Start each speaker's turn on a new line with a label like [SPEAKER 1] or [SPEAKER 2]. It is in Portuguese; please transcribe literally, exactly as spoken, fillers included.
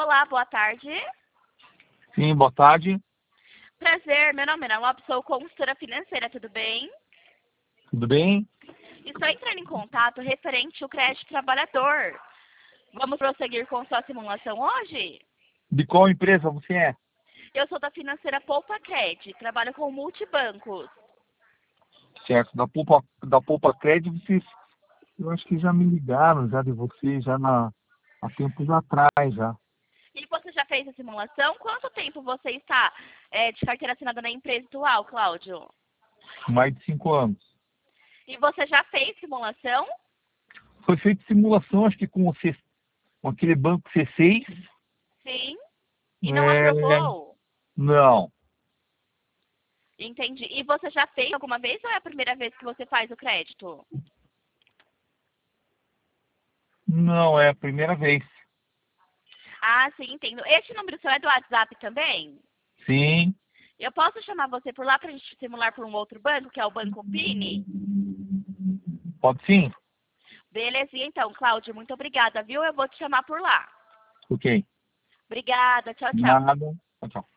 [SPEAKER 1] Olá, boa tarde.
[SPEAKER 2] Sim, boa tarde.
[SPEAKER 1] Prazer, meu nome é Ana Lopes, sou consultora financeira, tudo bem?
[SPEAKER 2] Tudo bem?
[SPEAKER 1] Estou entrando em contato referente ao crédito trabalhador. Vamos prosseguir com sua simulação hoje?
[SPEAKER 2] De qual empresa você é?
[SPEAKER 1] Eu sou da financeira Poupa Cred, trabalho com multibancos.
[SPEAKER 2] Certo, da Poupa, da Poupa Cred, vocês, eu acho que já me ligaram já de você, já na, há tempos atrás já.
[SPEAKER 1] E você já fez a simulação? Quanto tempo você está é, de carteira assinada na empresa atual, Cláudio?
[SPEAKER 2] Mais de cinco anos.
[SPEAKER 1] E você já fez simulação?
[SPEAKER 2] Foi feita simulação, acho que com, o C, com aquele banco C seis.
[SPEAKER 1] Sim. E não
[SPEAKER 2] É,
[SPEAKER 1] aprovou?
[SPEAKER 2] não,
[SPEAKER 1] Entendi. E você já fez alguma vez ou é a primeira vez que você faz o crédito?
[SPEAKER 2] não é a primeira vez.
[SPEAKER 1] Ah, sim, entendo. Este número seu é do WhatsApp também?
[SPEAKER 2] Sim,
[SPEAKER 1] Eu posso chamar você por lá para a gente simular por um outro banco, que é o Banco Pini?
[SPEAKER 2] pode sim?
[SPEAKER 1] Belezinha, então, Cláudio, muito obrigada, viu? Eu vou te chamar por lá.
[SPEAKER 2] Ok.
[SPEAKER 1] Obrigada, tchau, tchau.
[SPEAKER 2] Nada. Tchau, tchau.